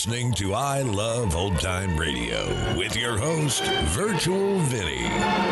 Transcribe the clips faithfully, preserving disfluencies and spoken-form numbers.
listening to I Love Old Time Radio with your host, Virtual Vinny.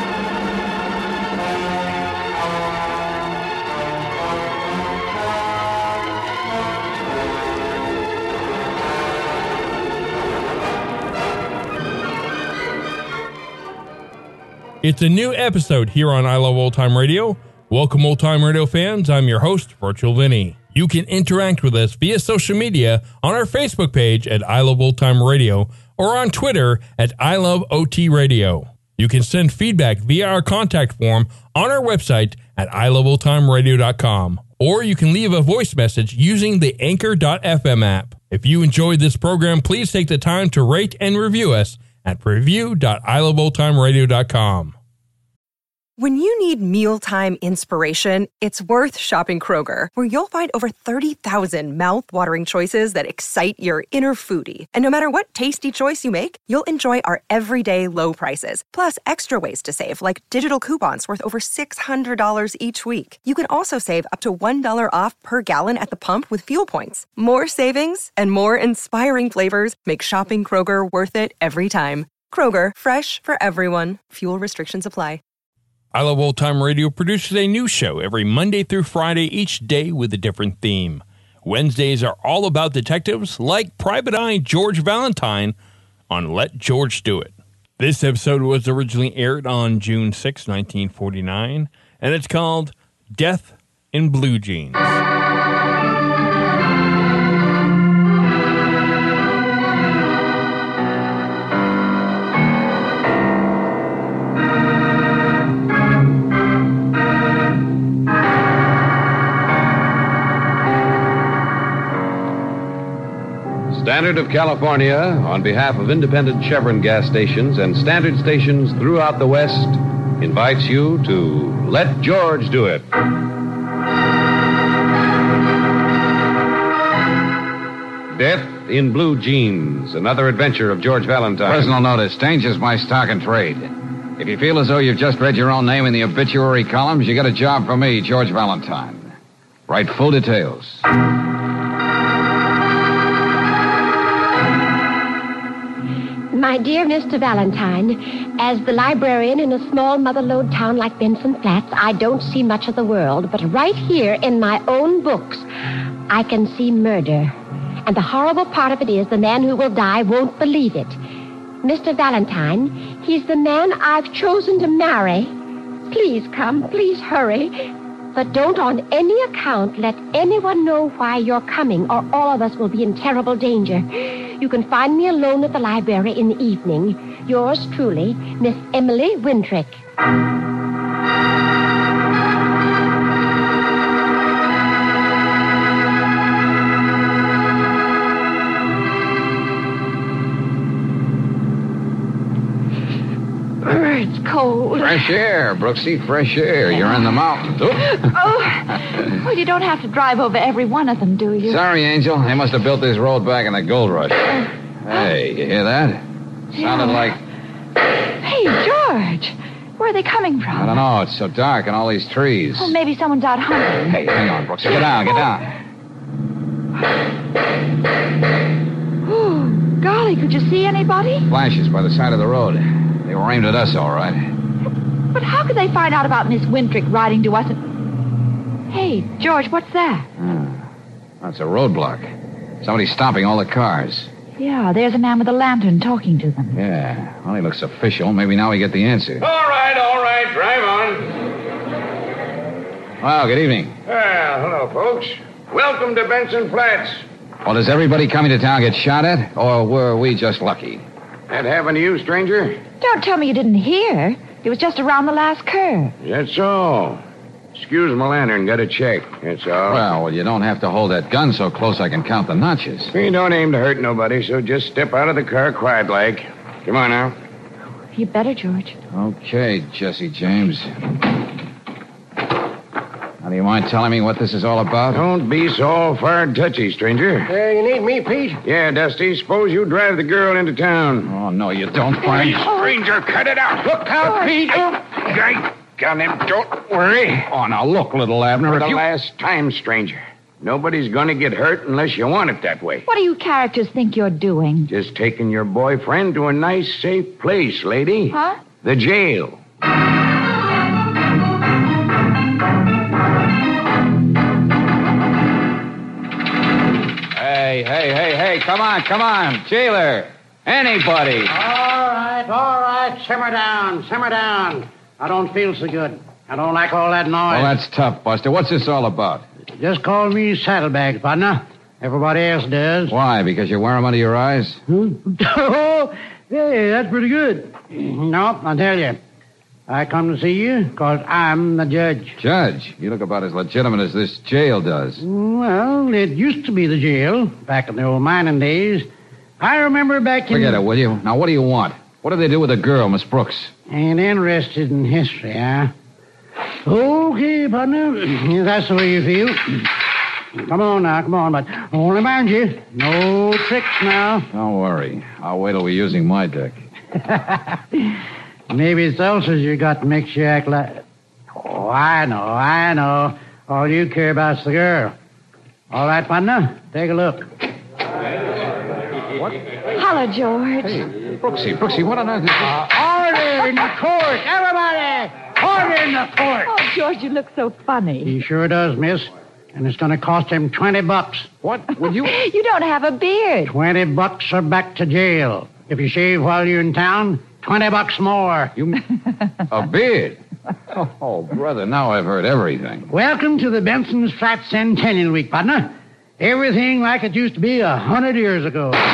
It's a new episode here on I Love Old Time Radio. Welcome, Old Time Radio fans. I'm your host, Virtual Vinny. You can interact with us via social media on our Facebook page at I Love Old Time Radio or on Twitter at I Love O T Radio. You can send feedback via our contact form on our website at I Love Old Time Radio dot com, or you can leave a voice message using the Anchor dot F M app. If you enjoyed this program, please take the time to rate and review us at review dot I Love Old Time Radio dot com. When you need mealtime inspiration, it's worth shopping Kroger, where you'll find over thirty thousand mouth-watering choices that excite your inner foodie. And no matter what tasty choice you make, you'll enjoy our everyday low prices, plus extra ways to save, like digital coupons worth over six hundred dollars each week. You can also save up to one dollar off per gallon at the pump with fuel points. More savings and more inspiring flavors make shopping Kroger worth it every time. Kroger, fresh for everyone. Fuel restrictions apply. I Love Old Time Radio produces a new show every Monday through Friday, each day with a different theme. Wednesdays are all about detectives, like Private Eye George Valentine on Let George Do It. This episode was originally aired on June sixth, nineteen forty-nine, and it's called Death in Blue Jeans. Standard of California, on behalf of independent Chevron gas stations and Standard stations throughout the West, invites you to Let George Do It. Death in Blue Jeans, another adventure of George Valentine. Personal notice, danger's my stock and trade. If you feel as though you've just read your own name in the obituary columns, you got a job for me, George Valentine. Write full details. My dear Mister Valentine, as the librarian in a small mother-lode town like Benson Flats, I don't see much of the world, but right here in my own books, I can see murder. And the horrible part of it is the man who will die won't believe it. Mister Valentine, he's the man I've chosen to marry. Please come, please hurry. But don't on any account let anyone know why you're coming, or all of us will be in terrible danger. You can find me alone at the library in the evening. Yours truly, Miss Emily Wintrick. It's cold. Fresh air, Brooksy, fresh air. You're in the mountains. Oh, well, you don't have to drive over every one of them, do you? Sorry, Angel. They must have built this road back in the gold rush. Uh, hey, you hear that? Sounded yeah. like... Hey, George. Where are they coming from? I don't know. It's so dark and all these trees. Well, maybe someone's out hunting. Hey, hang on, Brooksy. Get down, get down. Oh, golly, could you see anybody? Flashes by the side of the road. They were aimed at us, all right. But how could they find out about Miss Wintrick writing to us and... Hey, George, what's that? Ah, that's a roadblock. Somebody's stopping all the cars. Yeah, there's a man with a lantern talking to them. Yeah, well, he looks official. Maybe now we get the answer. All right, all right, drive on. Well, good evening. Well, hello, folks. Welcome to Benson Flats. Well, does everybody coming to town get shot at, or were we just lucky? That happen to you, stranger? Don't tell me you didn't hear. It was just around the last curve. That's all. Excuse my lantern, got to check. That's all. Well, well, you don't have to hold that gun so close I can count the notches. We don't aim to hurt nobody, so just step out of the car quiet-like. Come on now. You better, George. Okay, Jesse James. Now, do you mind telling me what this is all about? Don't be so far touchy, stranger. Uh, you need me, Pete? Yeah, Dusty. Suppose you drive the girl into town. Oh, no, you don't, Frank. Stranger, cut it out. Look out, Pete. I got him. Don't worry. Oh, now, look, little Abner, For if the you... last time, stranger. Nobody's gonna get hurt unless you want it that way. What do you characters think you're doing? Just taking your boyfriend to a nice, safe place, lady. Huh? The jail. Hey, hey, hey, hey, come on, come on. Jailer. Anybody. All right, all right. Simmer down, simmer down. I don't feel so good. I don't like all that noise. Well, that's tough, Buster. What's this all about? Just call me Saddlebags, partner. Everybody else does. Why? Because you wear them under your eyes? Hmm? Oh, hey, that's pretty good. No, I'll tell you. I come to see you because I'm the judge. Judge? You look about as legitimate as this jail does. Well, it used to be the jail back in the old mining days. I remember back in... Forget it, will you? Now, what do you want? What did they do with the girl, Miss Brooks? Ain't interested in history, huh? Okay, partner. If that's the way you feel. Come on now, come on, but only mind you, no tricks now. Don't worry. I'll wait till we're using my deck. Maybe it's ulcers you got to make you act like... Oh, I know, I know. All you care about's the girl. All right, partner, take a look. What? Hello, George. Hey, Brooksy, Brooksy, what on earth is this? Uh, order in the court, everybody! Order in the court! Oh, George, you look so funny. He sure does, miss. And it's going to cost him twenty bucks. What? Would you... You don't have a beard. Twenty bucks or back to jail. If you shave while you're in town, twenty bucks more. You... A beard? Oh, oh, brother, now I've heard everything. Welcome to the Benson's Flat Centennial Week, partner. Everything like it used to be a hundred years ago. Oh,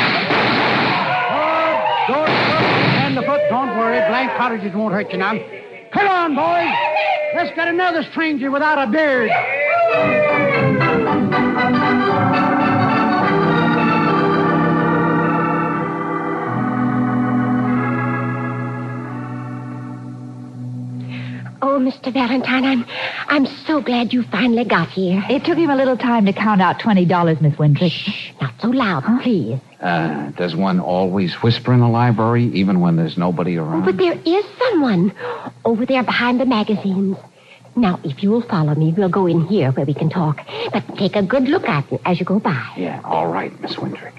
don't stand the foot. Don't worry. Blank cottages won't hurt you now. Come on, boys. Let's get another stranger without a beard. Oh, Mister Valentine, I'm I'm so glad you finally got here. It took him a little time to count out twenty dollars, Miss Wintrick. Shh, not so loud, please. Uh, does one always whisper in the library, even when there's nobody around? Oh, but there is someone over there behind the magazines. Now, if you'll follow me, we'll go in here where we can talk. But take a good look at me as you go by. Yeah, all right, Miss Wintrick.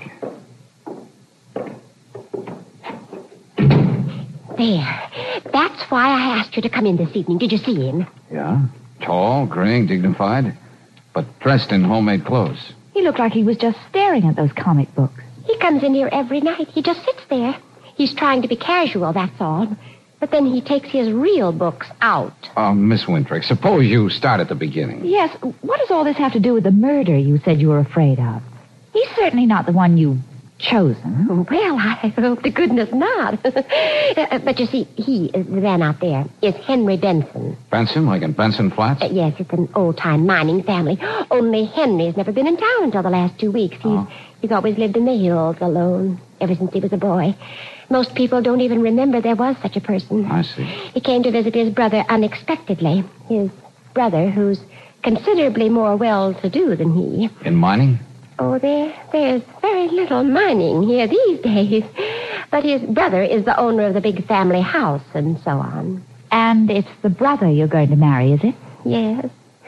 There. That's why I asked you to come in this evening. Did you see him? Yeah, tall, graying, dignified, but dressed in homemade clothes. He looked like he was just staring at those comic books. He comes in here every night. He just sits there. He's trying to be casual, that's all. But then he takes his real books out. Uh, Miss Wintrick, suppose you start at the beginning. Yes, what does all this have to do with the murder you said you were afraid of? He's certainly not the one you've chosen. Well, I hope to goodness not. uh, but you see, he, the man out there, is Henry Benson. Benson, like in Benson Flats? Uh, yes, it's an old-time mining family. Only Henry's never been in town until the last two weeks. He's, oh. he's always lived in the hills alone, ever since he was a boy. Most people don't even remember there was such a person. I see. He came to visit his brother unexpectedly. His brother, who's considerably more well-to-do than he. In mining? Oh, there, there's very little mining here these days. But his brother is the owner of the big family house and so on. And it's the brother you're going to marry, is it? Yes.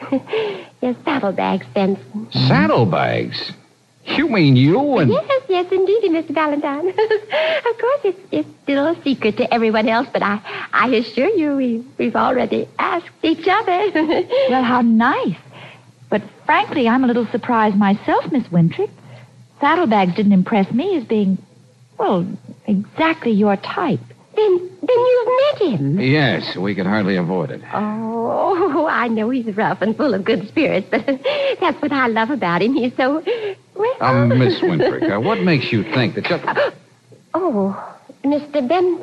Yes, Saddlebags, Benson. Saddlebags? You mean you and... Yes, yes, indeed, Mister Valentine. Of course, it's, it's still a secret to everyone else, but I, I assure you we, we've already asked each other. Well, how nice. But frankly, I'm a little surprised myself, Miss Wintrick. Saddlebags didn't impress me as being, well, exactly your type. Then, then you've met him. Yes, we could hardly avoid it. Oh, I know he's rough and full of good spirits, but that's what I love about him. He's so, well... Um, Miss Wintrick, uh, what makes you think that just... Oh, Mister Ben...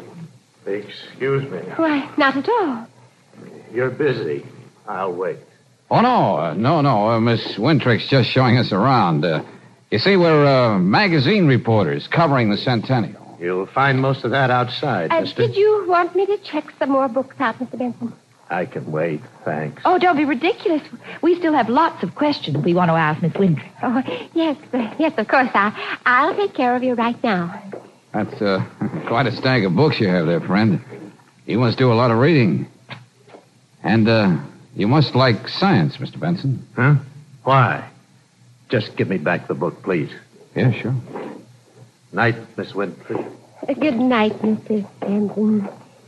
Excuse me. Why, not at all. You're busy. I'll wait. Oh, no, uh, no, no. Uh, Miss Wintrick's just showing us around. Uh, you see, we're uh, magazine reporters covering the Centennial. You'll find most of that outside, Uh, mister. did you want me to check some more books out, Mister Benson? I can wait, thanks. Oh, don't be ridiculous. We still have lots of questions we want to ask Miss Wintrick. Oh, yes, uh, yes, of course. I, I'll take care of you right now. That's uh, quite a stack of books you have there, friend. You must do a lot of reading. And uh, you must like science, Mister Benson. Huh? Why? Just give me back the book, please. Yeah, sure. Night, Miss Winfrey. Uh, Good night, Mister Benson.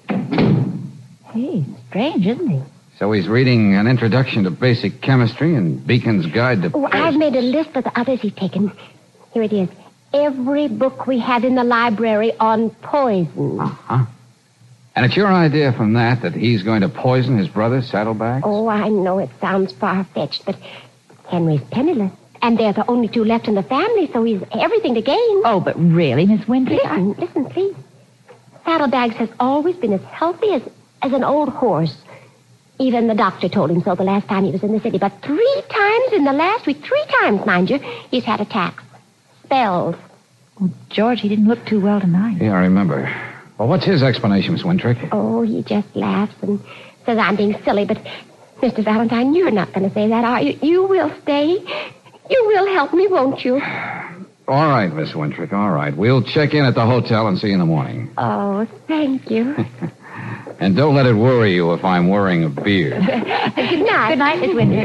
Hey, strange, isn't he? So he's reading an introduction to basic chemistry and Beacon's Guide to... Oh, I've made a list of the others he's taken. Here it is. Every book we have in the library on poison. Uh-huh. And it's your idea from that that he's going to poison his brother, Saddlebags? Oh, I know it sounds far-fetched, but Henry's penniless. And there's only two left in the family, so he's everything to gain. Oh, but really, Miss Winfrey? Listen, listen, please. Saddlebags has always been as healthy as, as an old horse. Even the doctor told him so the last time he was in the city. But three times in the last week, three times, mind you, he's had attacks. Spells. Oh, George, he didn't look too well tonight. Yeah, I remember. Well, what's his explanation, Miss Wintrick? Oh, he just laughs and says I'm being silly, but Mister Valentine, you're not going to say that, are you? You will stay. You will help me, won't you? All right, Miss Wintrick, all right. We'll check in at the hotel and see you in the morning. Oh, thank you. And don't let it worry you if I'm wearing a beard. Good night. Good night, Miss Winfrey.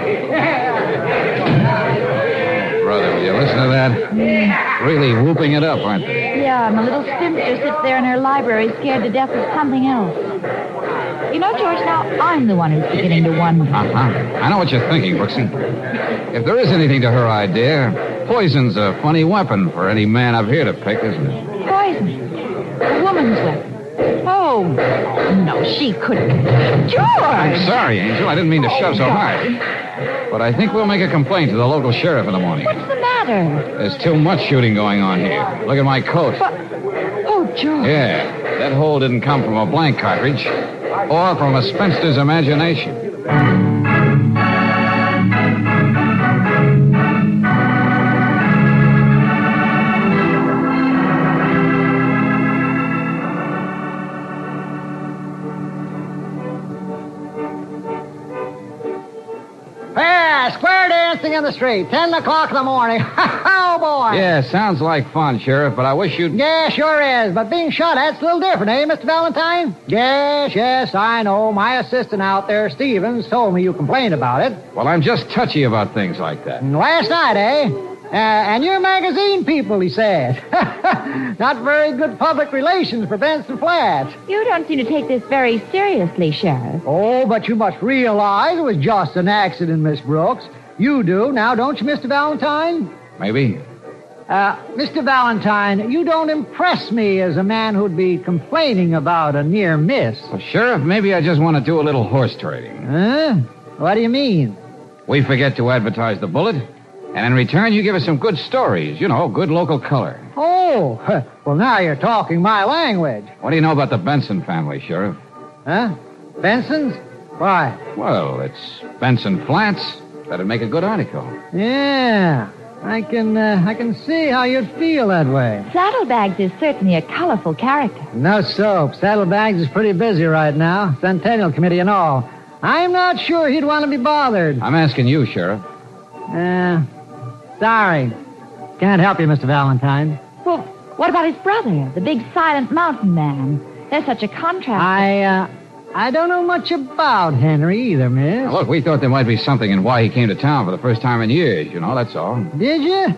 Brother, will you listen to that? Really whooping it up, aren't they? Yeah, and the little spinster sits there in her library scared to death of something else. You know, George, now I'm the one who's beginning to wonder. Uh-huh. I know what you're thinking, Brooksy. If there is anything to her idea, poison's a funny weapon for any man up here to pick, isn't it? Poison. A woman's weapon. Oh, no, she couldn't. George! I'm sorry, Angel. I didn't mean to shove so hard. But I think we'll make a complaint to the local sheriff in the morning. What's the matter? There's too much shooting going on here. Look at my coat. But, oh, George. Yeah, that hole didn't come from a blank cartridge or from a spinster's imagination. Square dancing in the street, ten o'clock in the morning. Oh, boy. Yeah, sounds like fun, Sheriff, but I wish you'd... Yeah, sure is. But being shot at's a little different, eh, Mister Valentine? Yes, yes, I know. My assistant out there, Stevens, told me you complained about it. Well, I'm just touchy about things like that. And last night, eh? Uh, and your magazine people, he said. Not very good public relations for Benson Flats. You don't seem to take this very seriously, Sheriff. Oh, but you must realize it was just an accident, Miss Brooks. You do, now don't you, Mister Valentine? Maybe. Uh, Mister Valentine, you don't impress me as a man who'd be complaining about a near miss. Well, Sheriff, maybe I just want to do a little horse trading. Huh? What do you mean? We forget to advertise the bullet, and in return, you give us some good stories. You know, good local color. Oh, well, now you're talking my language. What do you know about the Benson family, Sheriff? Huh? Benson's? Why? Well, it's Benson Flats. That'd make a good article. Yeah, I can uh, I can see how you'd feel that way. Saddlebags is certainly a colorful character. No soap. Saddlebags is pretty busy right now. Centennial Committee and all. I'm not sure he'd want to be bothered. I'm asking you, Sheriff. Uh, sorry. Can't help you, Mister Valentine. Well, what about his brother, the big silent mountain man? There's such a contrast. I, uh, I don't know much about Henry either, miss. Now, look, we thought there might be something in why he came to town for the first time in years, you know, that's all. Did you?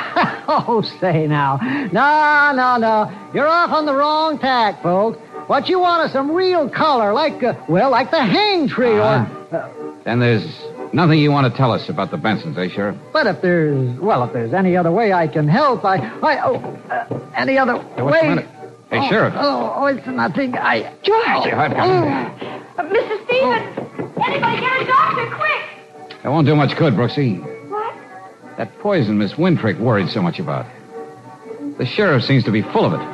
Oh, say now. No, no, no. You're off on the wrong tack, folks. What you want is some real color, like, uh, well, like the hang tree uh, or... Uh, then there's nothing you want to tell us about the Bensons, eh, Sheriff? But if there's, well, if there's any other way I can help, I, I, oh, uh, any other hey, what's way... the matter? Hey, oh, Sheriff. Oh, oh, it's nothing, I... George! Oh, I've got oh. Uh, Mister Stevens! Anybody get a doctor, quick! That won't do much good, Brooksy. What? That poison Miss Wintrick worried so much about. The sheriff seems to be full of it.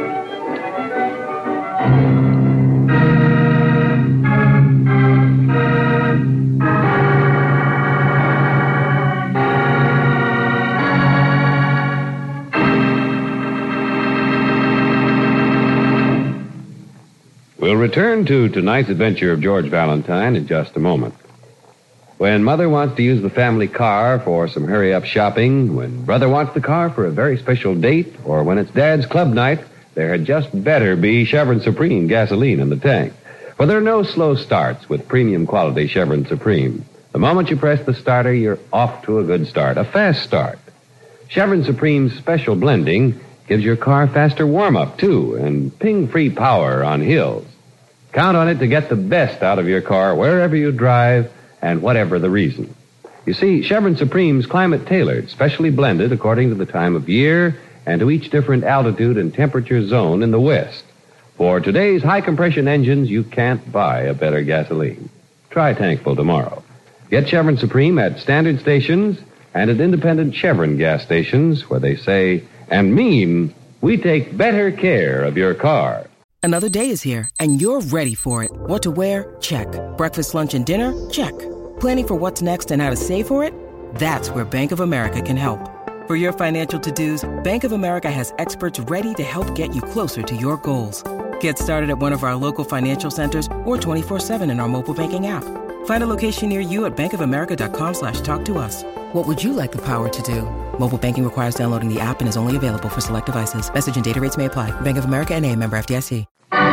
We'll return to tonight's adventure of George Valentine in just a moment. When Mother wants to use the family car for some hurry-up shopping, when Brother wants the car for a very special date, or when it's Dad's club night, there had just better be Chevron Supreme gasoline in the tank. For there are no slow starts with premium quality Chevron Supreme. The moment you press the starter, you're off to a good start, a fast start. Chevron Supreme's special blending gives your car faster warm-up, too, and ping-free power on hills. Count on it to get the best out of your car wherever you drive and whatever the reason. You see, Chevron Supreme's climate-tailored, specially blended according to the time of year and to each different altitude and temperature zone in the West. For today's high-compression engines, you can't buy a better gasoline. Try Tankful tomorrow. Get Chevron Supreme at standard stations and at independent Chevron gas stations where they say and mean, we take better care of your car. Another day is here, and you're ready for it. What to wear? Check. Breakfast, lunch, and dinner? Check. Planning for what's next and how to save for it? That's where Bank of America can help. For your financial to-dos, Bank of America has experts ready to help get you closer to your goals. Get started at one of our local financial centers or twenty-four seven in our mobile banking app. Find a location near you at bankofamerica.com slash talk to us. What would you like the power to do? Mobile banking requires downloading the app and is only available for select devices. Message and data rates may apply. Bank of America N A, member F D I C.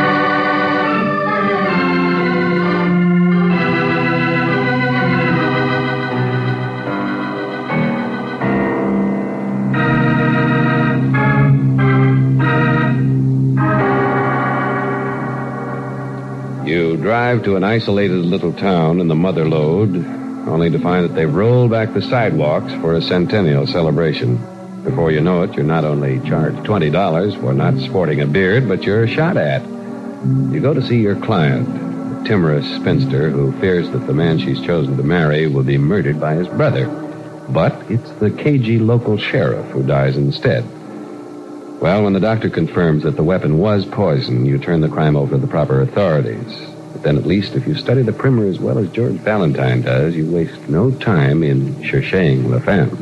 You drive to an isolated little town in the Mother Lode, only to find that they've rolled back the sidewalks for a centennial celebration. Before you know it, you're not only charged twenty dollars for not sporting a beard, but you're shot at. You go to see your client, a timorous spinster who fears that the man she's chosen to marry will be murdered by his brother. But it's the cagey local sheriff who dies instead. Well, when the doctor confirms that the weapon was poison, you turn the crime over to the proper authorities. But then at least if you study the primer as well as George Valentine does, you waste no time in cherching la femme.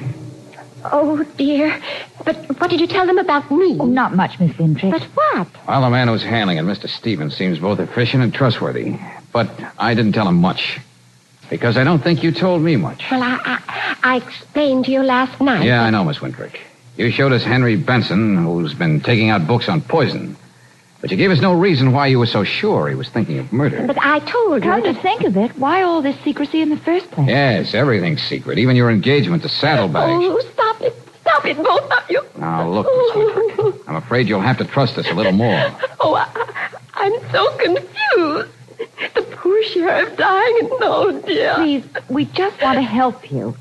Oh, dear. But what did you tell them about me? Oh, not much, Miss Vintry. But what? Well, the man who's handling it, Mister Stevens, seems both efficient and trustworthy. But I didn't tell him much. Because I don't think you told me much. Well, I, I, I explained to you last night. Yeah, I know, Miss Wintrick. You showed us Henry Benson, who's been taking out books on poison. But you gave us no reason why you were so sure he was thinking of murder. But I told you. Come to think of it, why all this secrecy in the first place? Yes, everything's secret. Even your engagement to Saddlebags. Oh, stop it. Stop it, both of you. Now, look, Miss Wintrick. I'm afraid you'll have to trust us a little more. Oh, I, I'm so confused. The poor sheriff dying and oh, dear. Please, we just want to help you.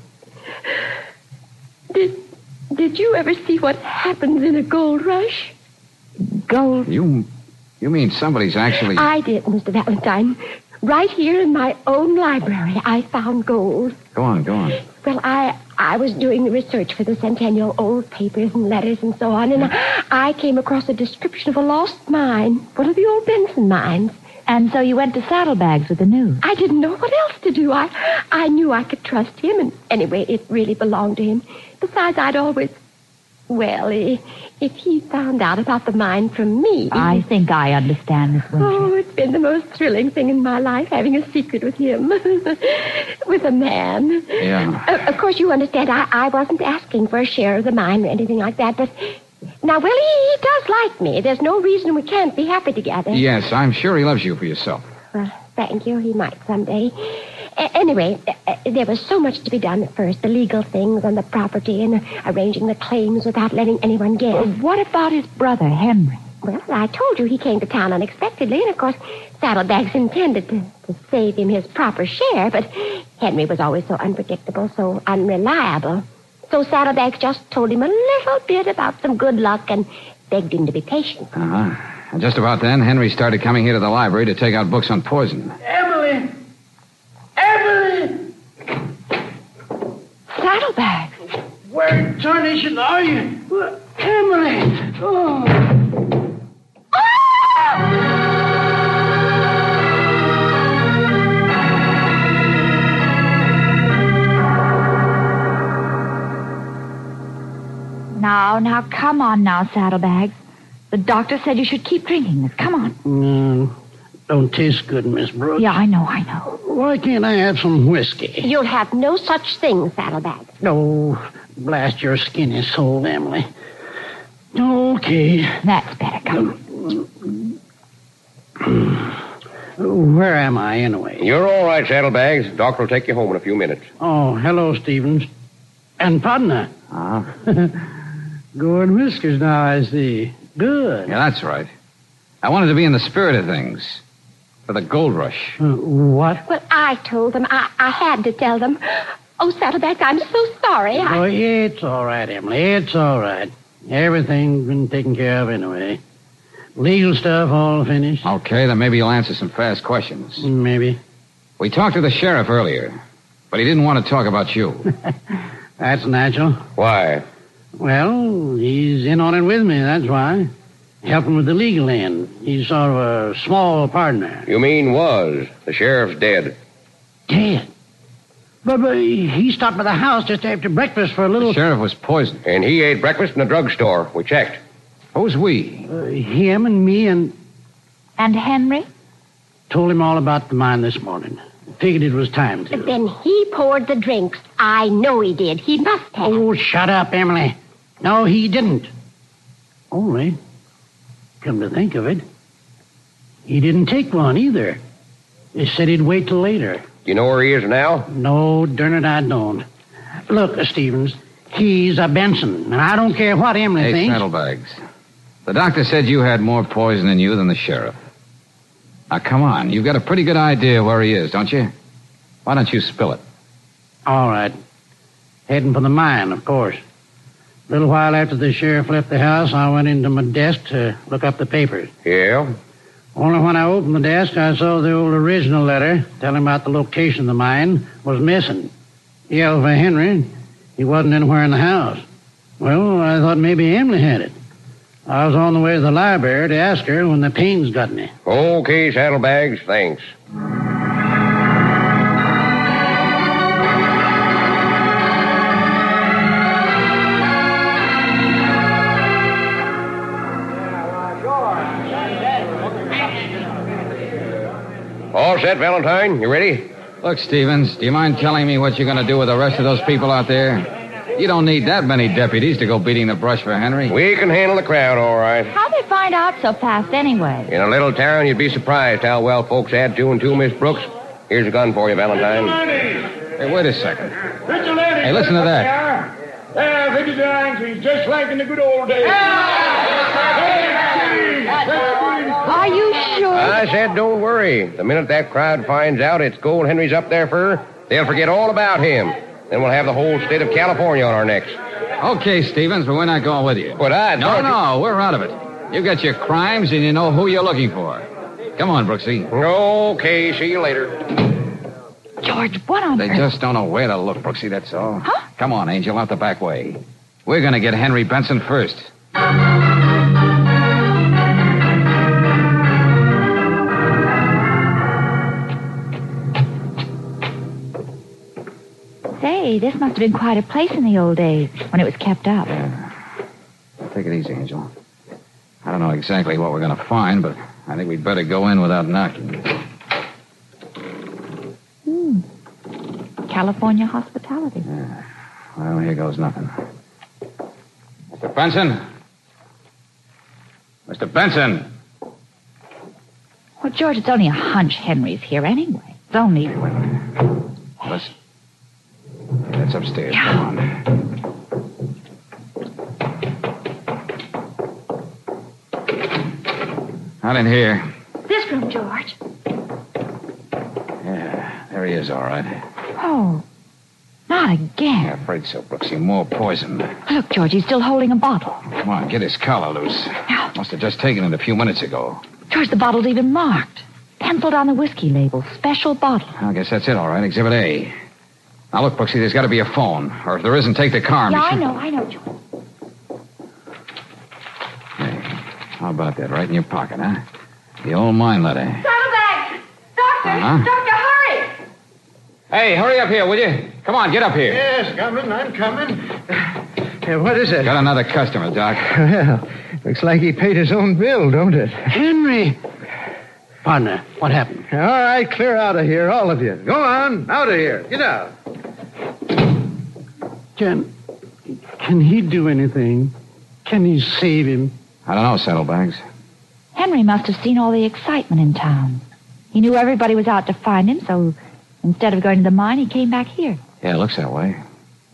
Did... Did you ever see what happens in a gold rush? Gold? You you mean somebody's actually... I did, Mister Valentine. Right here in my own library, I found gold. Go on, go on. Well, I I was doing the research for the Centennial, old papers and letters and so on, and I, I came across a description of a lost mine, one of the old Benson mines. And so you went to Saddlebags with the news? I didn't know what else to do. I I knew I could trust him, and anyway, it really belonged to him. Besides, I'd always... Well, if he found out about the mine from me... I think I understand, Miss Winter. Oh, it's been the most thrilling thing in my life, having a secret with him. With a man. Yeah. Uh, of course, you understand, I, I wasn't asking for a share of the mine or anything like that, but... Now, Willie, he does like me. There's no reason we can't be happy together. Yes, I'm sure he loves you for yourself. Well, thank you. He might someday. A- anyway, uh, there was so much to be done at first. The legal things on the property and uh, arranging the claims without letting anyone guess. Well, what about his brother, Henry? Well, I told you he came to town unexpectedly, and of course, Saddlebags intended to, to save him his proper share, but Henry was always so unpredictable, so unreliable. So Saddlebags just told him a little bit about some good luck and begged him to be patient. Uh-huh. And just about then, Henry started coming here to the library to take out books on poison. Emily! Emily! Saddlebags! Where in tarnation are you? What? Emily! Oh! Now, now, come on now, Saddlebags. The doctor said you should keep drinking this. Come on. Mm, don't taste good, Miss Brooks. Yeah, I know, I know. Why can't I have some whiskey? You'll have no such thing, Saddlebags. No, blast your skinny soul, Emily. Okay. That's better. Come on. Where am I, anyway? You're all right, Saddlebags. Doctor will take you home in a few minutes. Oh, hello, Stevens. And partner. Uh-huh. Gold whiskers now, I see. Good. Yeah, that's right. I wanted to be in the spirit of things. For the gold rush. Uh, what? Well, I told them. I, I had to tell them. Oh, Saddleback, I'm so sorry. I... Oh, it's all right, Emily. It's all right. Everything's been taken care of anyway. Legal stuff all finished. Okay, then maybe you'll answer some fast questions. Maybe. We talked to the sheriff earlier, but he didn't want to talk about you. That's natural. Why? Well, he's in on it with me, that's why. Helping with the legal end. He's sort of a small partner. You mean was. The sheriff's dead. Dead? But, but he stopped by the house just after breakfast for a little... The sheriff was poisoned. And he ate breakfast in the drugstore. We checked. Who's we? Uh, him and me and... And Henry? Told him all about the mine this morning. Figured it was time to. But then he poured the drinks. I know he did. He must have. Oh, shut up, Emily. No, he didn't. Only, come to think of it, he didn't take one either. He said he'd wait till later. You know where he is now? No, darn it, I don't. Look, uh, Stevens, he's a Benson, and I don't care what Emily Hey, thinks. Saddlebags. The doctor said you had more poison in you than the sheriff. Now, come on. You've got a pretty good idea where he is, don't you? Why don't you spill it? All right. Heading for the mine, of course. A little while after the sheriff left the house, I went into my desk to look up the papers. Yeah? Only when I opened the desk, I saw the old original letter telling about the location of the mine was missing. Yelled for Henry. He wasn't anywhere in the house. Well, I thought maybe Emily had it. I was on the way to the library to ask her when the pains got me. Okay, Saddlebags, thanks. All set, Valentine? You ready? Look, Stevens, do you mind telling me what you're going to do with the rest of those people out there? You don't need that many deputies to go beating the brush for Henry. We can handle the crowd, all right. How'd they find out so fast anyway? In a little town, you'd be surprised how well folks add two and two, Miss Brooks. Here's a gun for you, Valentine. Hey, wait a second. Hey, listen to that. Yeah, fifty times. He's just like in the good old days. Are you sure? I said don't worry. The minute that crowd finds out it's Gold Henry's up there for, they'll forget all about him. Then we'll have the whole state of California on our necks. Okay, Stevens, but we're not going with you. But I No, no, we're out of it. You got your crimes and you know who you're looking for. Come on, Brooksy. Okay, see you later. George, what on They earth? just don't know where to look, Brooksy, that's all. Huh? Come on, Angel, out the back way. We're going to get Henry Benson first. Say, this must have been quite a place in the old days when it was kept up. Yeah. Take it easy, Angel. I don't know exactly what we're going to find, but I think we'd better go in without knocking. Hmm. California hospitality. Yeah. Well, here goes nothing. Mister Benson? Mister Benson! Well, George, it's only a hunch Henry's here anyway. It's only... Let's... That's upstairs. Come on. Not in here. This room, George. Yeah, there he is, all right. Oh, not again. Yeah, afraid so, Brooksy. More poison. Look, George, he's still holding a bottle. Come on, get his collar loose. Must have just taken it a few minutes ago. George, the bottle's even marked. Penciled on the whiskey label. Special bottle. I guess that's it, all right. Exhibit A. Now, look, Brooksy, there's got to be a phone. Or if there isn't, take the car. Yeah, I know, I know, George. Hey, how about that? Right in your pocket, huh? The old mine letter. Saddlebags! Doctor! Uh-huh. Doctor, hurry! Hey, hurry up here, will you? Come on, get up here. Yes, coming, I'm coming. Uh, what is it? Got another customer, Doc. Well, looks like he paid his own bill, don't it? Henry! Partner, what happened? All right, clear out of here, all of you. Go on, out of here. Get out. Can... Can he do anything? Can he save him? I don't know, Saddlebags. Henry must have seen all the excitement in town. He knew everybody was out to find him, so instead of going to the mine, he came back here. Yeah, it looks that way.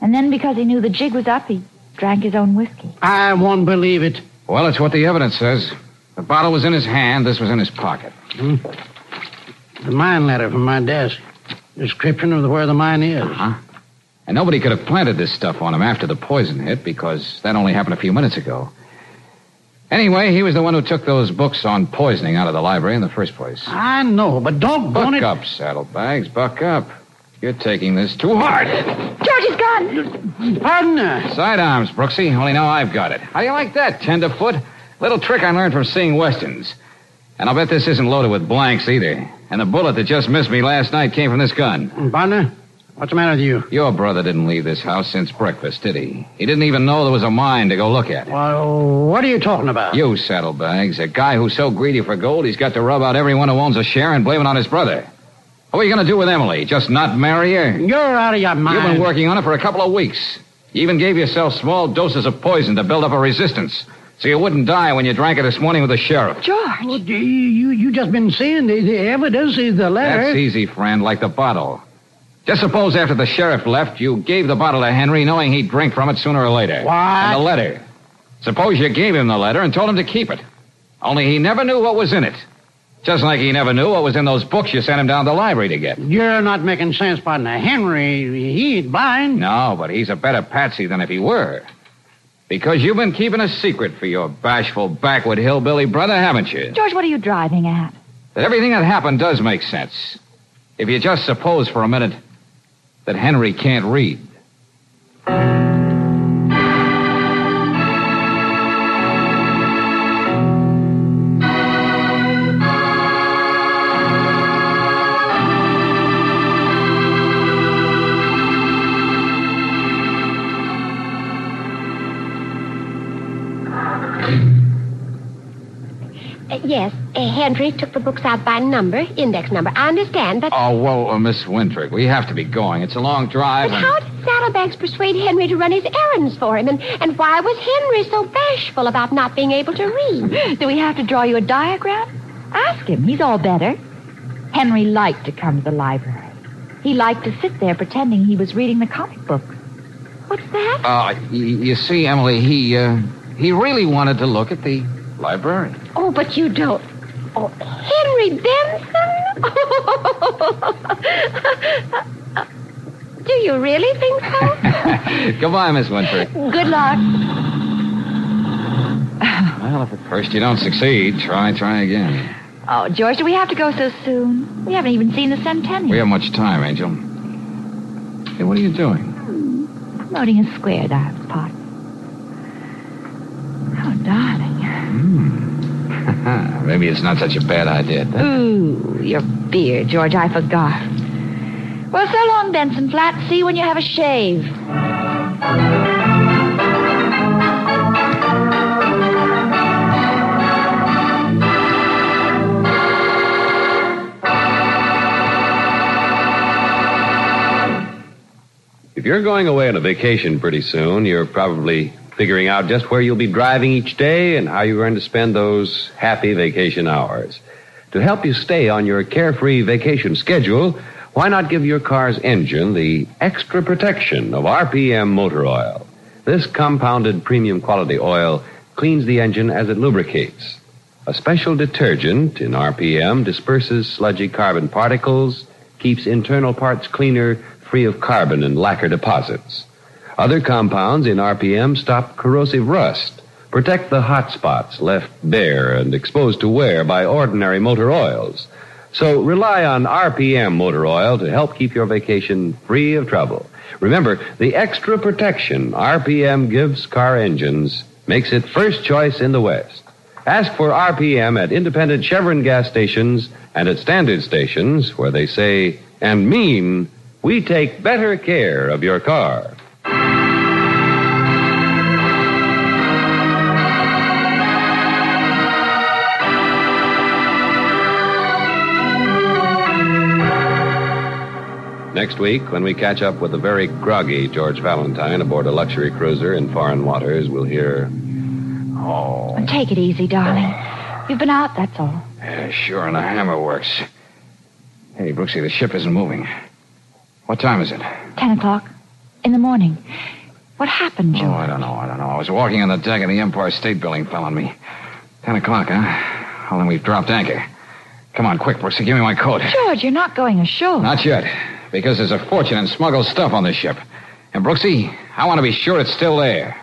And then because he knew the jig was up, he drank his own whiskey. I won't believe it. Well, it's what the evidence says. The bottle was in his hand. This was in his pocket. Hmm. The mine letter from my desk. Description of where the mine is. Uh-huh. And nobody could have planted this stuff on him after the poison hit, because that only happened a few minutes ago. Anyway, he was the one who took those books on poisoning out of the library in the first place. I know, but don't Buck it... up, Saddlebags. Buck up. You're taking this too hard. George is gone. Partner. Sidearms, Brooksy. Only now I've got it. How do you like that, tenderfoot? Little trick I learned from seeing westerns. And I'll bet this isn't loaded with blanks either. And the bullet that just missed me last night came from this gun. Partner, what's the matter with you? Your brother didn't leave this house since breakfast, did he? He didn't even know there was a mine to go look at. Well, what are you talking about? You, Saddlebags. A guy who's so greedy for gold, he's got to rub out everyone who owns a share and blame it on his brother. What are you going to do with Emily? Just not marry her? You're out of your mind. You've been working on it for a couple of weeks. You even gave yourself small doses of poison to build up a resistance, so you wouldn't die when you drank it this morning with the sheriff. George. Well, you, you, you just been seeing the, the evidence, the letter. That's easy, friend, like the bottle. Just suppose after the sheriff left, you gave the bottle to Henry knowing he'd drink from it sooner or later. What? And the letter. Suppose you gave him the letter and told him to keep it. Only he never knew what was in it. Just like he never knew what was in those books you sent him down to the library to get. You're not making sense, partner. Henry, he ain't blind. No, but he's a better patsy than if he were. Because you've been keeping a secret for your bashful backwood hillbilly brother, haven't you? George, what are you driving at? That everything that happened does make sense. If you just suppose for a minute that Henry can't read. Uh, yes, uh, Henry took the books out by number, index number. I understand, but... Oh, well, uh, Miss Wintrick, we have to be going. It's a long drive. But and... how did Saddlebags persuade Henry to run his errands for him? And, and why was Henry so bashful about not being able to read? Do we have to draw you a diagram? Ask him. He's all better. Henry liked to come to the library. He liked to sit there pretending he was reading the comic book. What's that? Uh, y- you see, Emily, he, uh, he really wanted to look at the library. Oh, but you don't. Oh, Henry Benson? Do you really think so? Goodbye, Miss Wintrick. Good luck. Well, if at first you don't succeed, try, try again. Oh, George, do we have to go so soon? We haven't even seen the centennial. We have much time, Angel. Hey, what are you doing? Hmm. Loading a square dive pot. Oh, darling. Hmm. Maybe it's not such a bad idea. Huh? Ooh, your beard, George. I forgot. Well, so long, Benson Flat. See you when you have a shave. If you're going away on a vacation pretty soon, you're probably figuring out just where you'll be driving each day and how you're going to spend those happy vacation hours. To help you stay on your carefree vacation schedule, why not give your car's engine the extra protection of R P M motor oil? This compounded premium quality oil cleans the engine as it lubricates. A special detergent in R P M disperses sludgy carbon particles, keeps internal parts cleaner, free of carbon and lacquer deposits. Other compounds in R P M stop corrosive rust, protect the hot spots left bare and exposed to wear by ordinary motor oils. So rely on R P M motor oil to help keep your vacation free of trouble. Remember, the extra protection R P M gives car engines makes it first choice in the West. Ask for R P M at independent Chevron gas stations and at standard stations where they say and mean, we take better care of your car. Next week, when we catch up with the very groggy George Valentine aboard a luxury cruiser in foreign waters, we'll hear... Oh. Well, take it easy, darling. You've been out, that's all. Yeah, sure, and the hammer works. Hey, Brooksy, the ship isn't moving. What time is it? Ten o'clock. in the morning. What happened, George? Oh, I don't know, I don't know. I was walking on the deck and the Empire State Building fell on me. Ten o'clock, huh? Well, then we've dropped anchor. Come on, quick, Brooksy, give me my coat. George, you're not going ashore. Not yet, because there's a fortune in smuggled stuff on this ship. And, Brooksy, I want to be sure it's still there.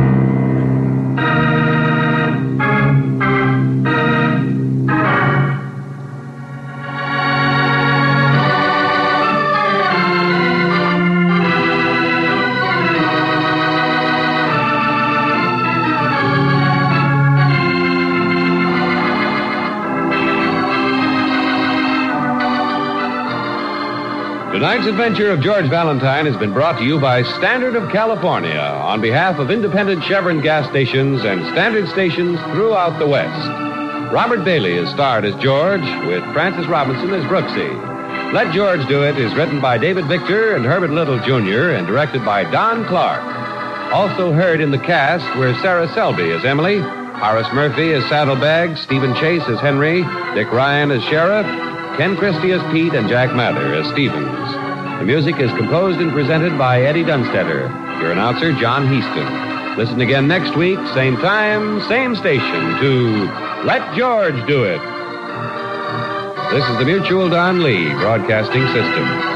Tonight's adventure of George Valentine has been brought to you by Standard of California on behalf of independent Chevron gas stations and Standard stations throughout the West. Robert Bailey is starred as George, with Francis Robinson as Brooksy. Let George Do It is written by David Victor and Herbert Little, Junior and directed by Don Clark. Also heard in the cast were Sarah Selby as Emily, Horace Murphy as Saddlebags, Stephen Chase as Henry, Dick Ryan as Sheriff, Ken Christie as Pete, and Jack Mather as Stevens. The music is composed and presented by Eddie Dunstetter. Your announcer, John Heaston. Listen again next week, same time, same station, to Let George Do It. This is the Mutual Don Lee Broadcasting System.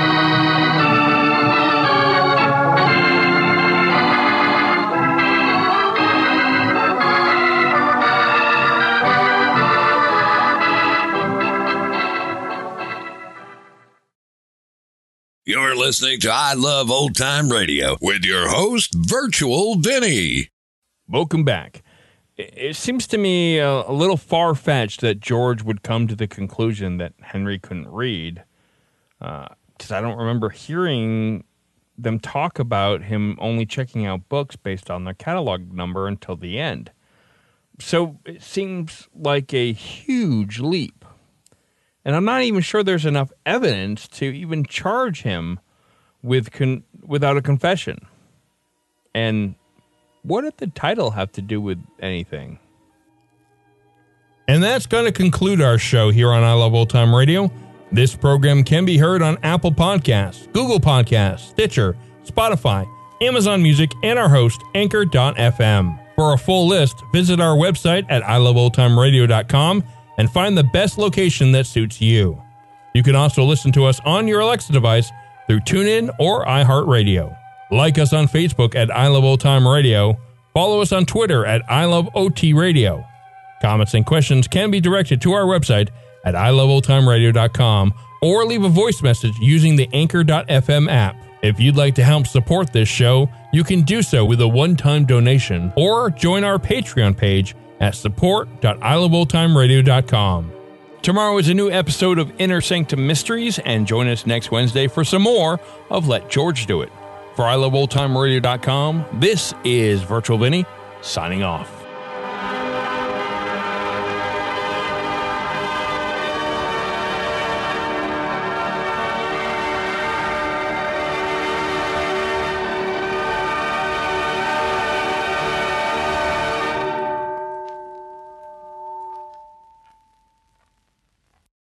You're listening to I Love Old Time Radio with your host, Virtual Vinny. Welcome back. It seems to me a, a little far-fetched that George would come to the conclusion that Henry couldn't read, because uh, I don't remember hearing them talk about him only checking out books based on their catalog number until the end. So it seems like a huge leap. And I'm not even sure there's enough evidence to even charge him with con- without a confession. And what did the title have to do with anything? And that's going to conclude our show here on I Love Old Time Radio. This program can be heard on Apple Podcasts, Google Podcasts, Stitcher, Spotify, Amazon Music, and our host, Anchor dot f m. For a full list, visit our website at i love old time radio dot com and find the best location that suits you. You can also listen to us on your Alexa device through TuneIn or iHeartRadio. Like us on Facebook at I Love Old Time Radio. Follow us on Twitter at I Love O T Radio. Comments and questions can be directed to our website at i love old time radio dot com or leave a voice message using the Anchor dot f m app. If you'd like to help support this show, you can do so with a one-time donation or join our Patreon page at support dot i love old time radio dot com. Tomorrow is a new episode of Inner Sanctum Mysteries, and join us next Wednesday for some more of Let George Do It. For i love old time radio dot com, this is Virtual Vinny, signing off.